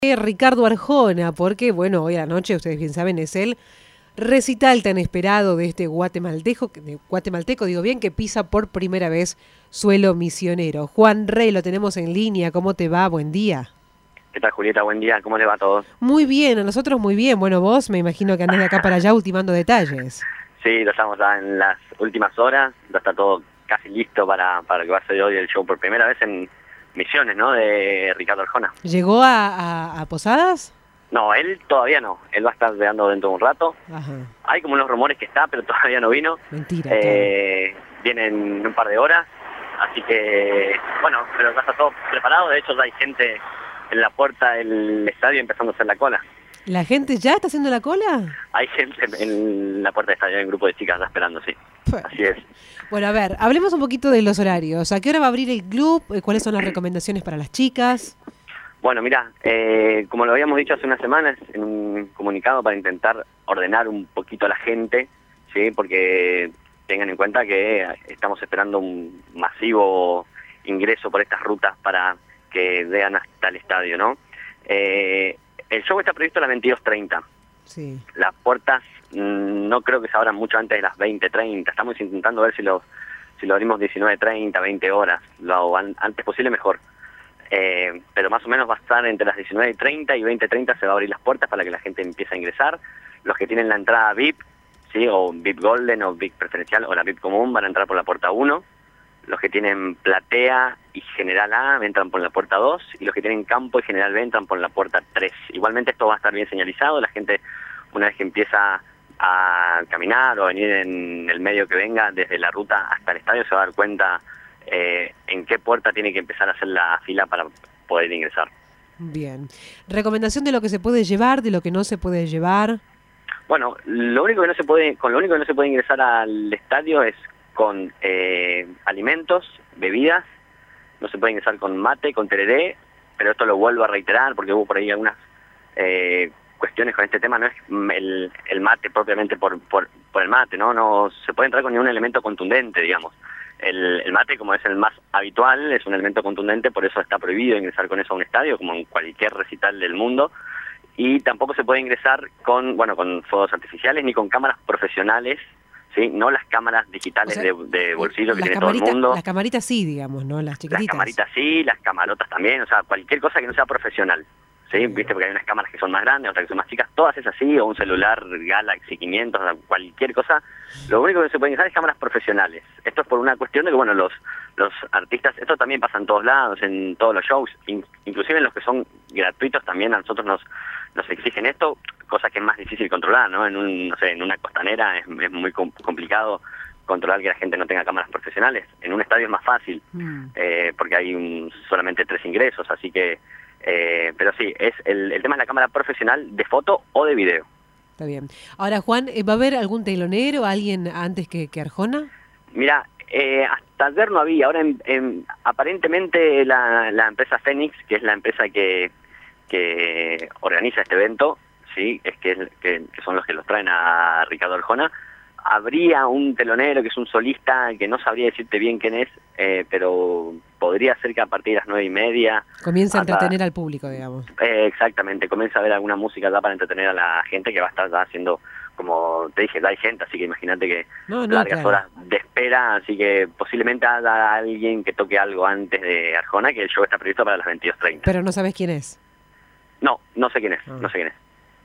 Ricardo Arjona, porque bueno, hoy a la noche, ustedes bien saben, es el recital tan esperado de este guatemalteco, digo bien, que pisa por primera vez suelo misionero. Juan Rey, lo tenemos en línea, ¿cómo te va? Buen día. ¿Qué tal, Julieta? Buen día, ¿cómo le va a todos? Muy bien, a nosotros muy bien. Bueno, vos me imagino que andás de acá para allá ultimando detalles. Sí, lo estamos ya en las últimas horas, ya está todo casi listo para lo que va a ser hoy el show por primera vez en Misiones, ¿no? De Ricardo Arjona. ¿Llegó a Posadas? No, él todavía no, él va a estar llegando dentro de un rato. Ajá. Hay como unos rumores que está, pero todavía no vino. Mentira. Viene en un par de horas, así que, bueno, pero ya está todo preparado. De hecho, ya hay gente en la puerta del estadio empezando a hacer la cola. ¿La gente ya está haciendo la cola? Hay gente en la puerta del estadio, hay un grupo de chicas ya esperando, sí. Así es. Bueno, a ver, hablemos un poquito de los horarios. ¿A qué hora va a abrir el club? ¿Cuáles son las recomendaciones para las chicas? Bueno, mira, como lo habíamos dicho hace unas semanas en un comunicado para intentar ordenar un poquito a la gente, ¿sí? Porque tengan en cuenta que estamos esperando un masivo ingreso por estas rutas para que vean hasta el estadio, ¿no? El show está previsto a las 22:30. Sí. Las puertas no creo que se abran mucho antes de las 20:30. Estamos intentando ver si lo abrimos 19:30, 20 horas. Lo antes posible mejor. Pero más o menos va a estar entre las 19:30 y 20:30 se va a abrir las puertas para que la gente empiece a ingresar. Los que tienen la entrada VIP, ¿sí? O VIP Golden o VIP Preferencial o la VIP Común van a entrar por la puerta 1. Los que tienen Platea y General A entran por la puerta 2 y los que tienen Campo y General B entran por la puerta 3. Igualmente esto va a estar bien señalizado, la gente una vez que empieza a caminar o a venir en el medio que venga desde la ruta hasta el estadio se va a dar cuenta en qué puerta tiene que empezar a hacer la fila para poder ingresar. Bien. ¿Recomendación de lo que se puede llevar, de lo que no se puede llevar? Bueno, lo único que no se puede ingresar al estadio es con alimentos, bebidas, no se puede ingresar con mate, con tereré, pero esto lo vuelvo a reiterar porque hubo por ahí algunas cuestiones con este tema, no es el mate propiamente por el mate, no se puede entrar con ningún elemento contundente, digamos. El mate, como es el más habitual, es un elemento contundente, por eso está prohibido ingresar con eso a un estadio, como en cualquier recital del mundo, y tampoco se puede ingresar con fuegos artificiales ni con cámaras profesionales, ¿sí? No las cámaras digitales, o sea, de bolsillo que tiene todo el mundo. Las camaritas sí, digamos, ¿no? Las chiquititas. Las camaritas sí, las camarotas también, o sea, cualquier cosa que no sea profesional, ¿sí? Viste, porque hay unas cámaras que son más grandes, otras que son más chicas, todas esas sí, o un celular Galaxy 500, o sea, cualquier cosa. Lo único que se puede usar es cámaras profesionales. Esto es por una cuestión de que, bueno, los artistas, esto también pasa en todos lados, en todos los shows, inclusive en los que son gratuitos también a nosotros nos exigen esto, cosa que es más difícil controlar, ¿no? En una costanera es muy complicado controlar que la gente no tenga cámaras profesionales. En un estadio es más fácil, porque hay solamente 3 ingresos, así que pero sí, el tema es la cámara profesional de foto o de video. Está bien. Ahora, Juan, ¿va a haber algún telonero, alguien antes que Arjona? Mira, hasta ayer no había. Ahora, aparentemente, la empresa Fénix, que es la empresa que organiza este evento, sí, que son los que los traen a Ricardo Arjona, habría un telonero que es un solista que no sabría decirte bien quién es, pero podría ser que a partir de las 9:30 comienza a entretener al público, digamos. Exactamente, comienza a ver alguna música ya para entretener a la gente que va a estar ya haciendo, como te dije, ya hay gente, así que imagínate que largas horas de espera, así que posiblemente haya alguien que toque algo antes de Arjona, que el show está previsto para las 22:30. Pero no sabes quién es. No sé quién es, no sé quién es.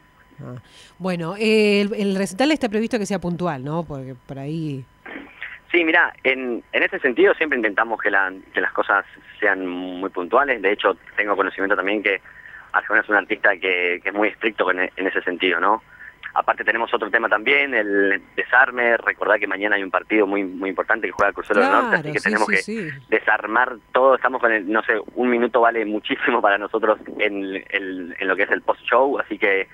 Bueno, el recital está previsto que sea puntual, ¿no? Porque por ahí... Sí, mira, en ese sentido siempre intentamos que las cosas sean muy puntuales. De hecho, tengo conocimiento también que Arjona es un artista que es muy estricto en ese sentido, ¿no? Aparte tenemos otro tema también, el desarme. Recordad que mañana hay un partido muy muy importante que juega el Crucero del Norte, así que tenemos que desarmar todo. Estamos con un minuto vale muchísimo para nosotros en lo que es el post-show, así que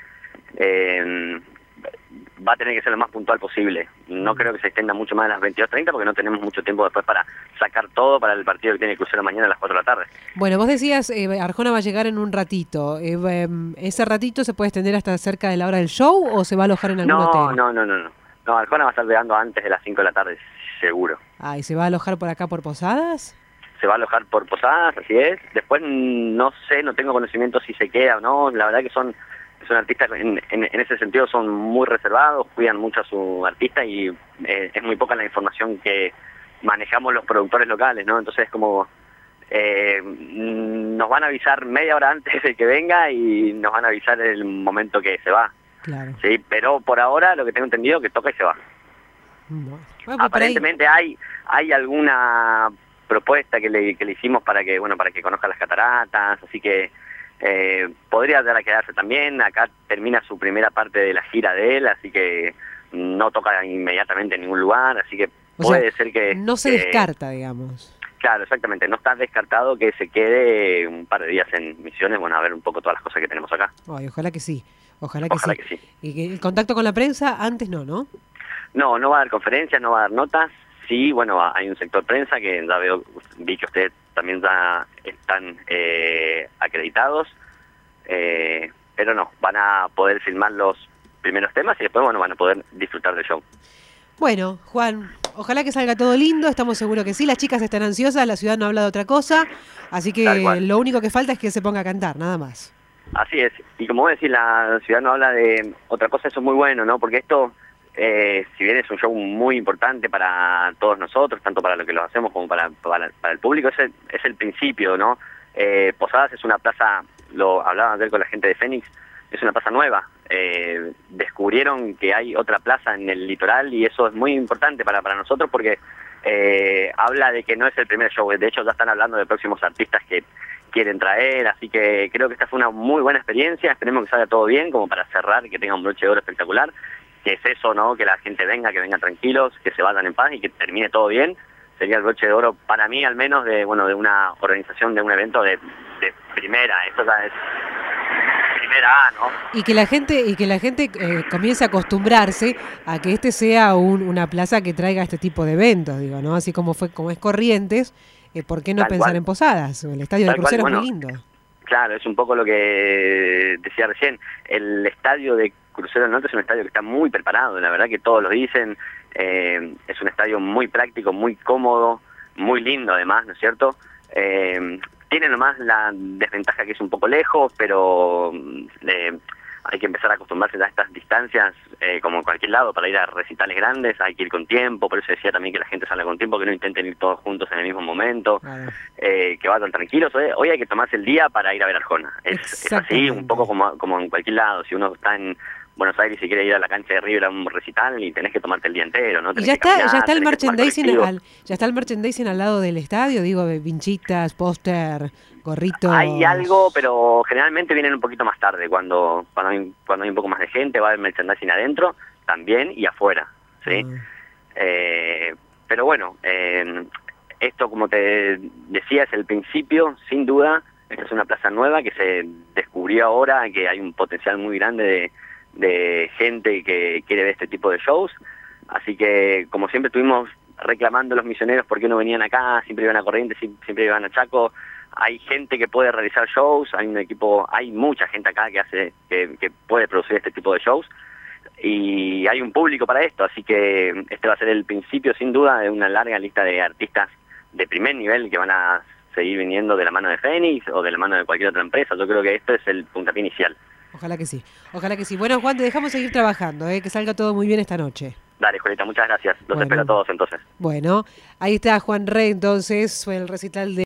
va a tener que ser lo más puntual posible. No creo que se extienda mucho más de las 22:30 porque no tenemos mucho tiempo después para sacar todo para el partido que tiene Crucero mañana a las 4 de la tarde. Bueno, vos decías, Arjona va a llegar en un ratito. ¿Ese ratito se puede extender hasta cerca de la hora del show o se va a alojar en algún hotel? No, Arjona va a estar llegando antes de las 5 de la tarde, seguro. ¿Y se va a alojar por acá por Posadas? se va a alojar por Posadas, así es. Después no sé, no tengo conocimiento si se queda o no. La verdad que son artistas en ese sentido son muy reservados, cuidan mucho a su artista y es muy poca la información que manejamos los productores locales, ¿no? Entonces como nos van a avisar media hora antes de que venga y nos van a avisar el momento que se va. Claro. Sí, pero por ahora lo que tengo entendido es que toca y se va. Bueno, Aparentemente hay alguna propuesta que le hicimos para que conozca las cataratas, así que podría llegar a quedarse también. Acá termina su primera parte de la gira de él, así que no toca inmediatamente en ningún lugar, así que puede ser que... No se descarta, digamos. Claro, exactamente, no está descartado que se quede un par de días en Misiones, bueno, a ver un poco todas las cosas que tenemos acá. Ay, ojalá que sí, ojalá que sí. sí. Y que el contacto con la prensa antes no, ¿no? No va a dar conferencias, no va a dar notas. Sí, bueno, hay un sector prensa que ya vi que ustedes también ya están acreditados, pero no, van a poder filmar los primeros temas y después, bueno, van a poder disfrutar del show. Bueno, Juan, ojalá que salga todo lindo, estamos seguros que sí, las chicas están ansiosas, la ciudad no habla de otra cosa, así que lo único que falta es que se ponga a cantar, nada más. Así es, y como vos decís, la ciudad no habla de otra cosa, eso es muy bueno, ¿no? Porque esto... si bien es un show muy importante para todos nosotros, tanto para lo que lo hacemos como para el público, es el principio, ¿no? Posadas es una plaza, lo hablaba ayer con la gente de Fénix, es una plaza nueva. Descubrieron que hay otra plaza en el litoral y eso es muy importante para nosotros porque habla de que no es el primer show. De hecho, ya están hablando de próximos artistas que quieren traer, así que creo que esta fue una muy buena experiencia. Esperemos que salga todo bien, como para cerrar, que tenga un broche de oro espectacular. Que es eso, ¿no? Que la gente venga, que vengan tranquilos, que se vayan en paz y que termine todo bien. Sería el broche de oro para mí, al menos, de una organización de un evento de primera. Esto ya es primera A, ¿no? Y que la gente comience a acostumbrarse a que este sea una plaza que traiga este tipo de eventos, digo, ¿no? Así como es Corrientes, ¿por qué no pensar en Posadas? El estadio de crucero es muy lindo. Claro, es un poco lo que decía recién. El estadio de Crucero del Norte es un estadio que está muy preparado, la verdad que todos lo dicen. Es un estadio muy práctico, muy cómodo, muy lindo además, ¿no es cierto? Tiene nomás la desventaja que es un poco lejos, pero hay que empezar a acostumbrarse a estas distancias, como en cualquier lado, para ir a recitales grandes, hay que ir con tiempo, por eso decía también que la gente salga con tiempo, que no intenten ir todos juntos en el mismo momento, que vayan tranquilos. Hoy hay que tomarse el día para ir a ver Arjona. Es así, un poco como en cualquier lado. Si uno está en Buenos Aires y quiere ir a la cancha de River a un recital y tenés que tomarte el día entero, ¿no? Y ya está el merchandising al lado del estadio, digo, vinchitas, póster, gorritos. Hay algo, pero generalmente vienen un poquito más tarde, cuando hay un poco más de gente, va a haber merchandising adentro también y afuera, ¿sí? Pero bueno, esto, como te decía, es el principio, sin duda. Esta es una plaza nueva que se descubrió ahora, que hay un potencial muy grande de gente que quiere ver este tipo de shows, así que como siempre estuvimos reclamando a los misioneros por qué no venían acá, siempre iban a Corrientes, siempre iban a Chaco. Hay gente que puede realizar shows, hay mucha gente acá que puede producir este tipo de shows y hay un público para esto, así que este va a ser el principio sin duda de una larga lista de artistas de primer nivel que van a seguir viniendo de la mano de Fénix o de la mano de cualquier otra empresa. Yo creo que esto es el puntapié inicial. Ojalá que sí, ojalá que sí. Bueno, Juan, te dejamos seguir trabajando, que salga todo muy bien esta noche. Dale, Julieta, muchas gracias. Los espero a todos entonces. Bueno, ahí está Juan Rey, entonces, fue el recital de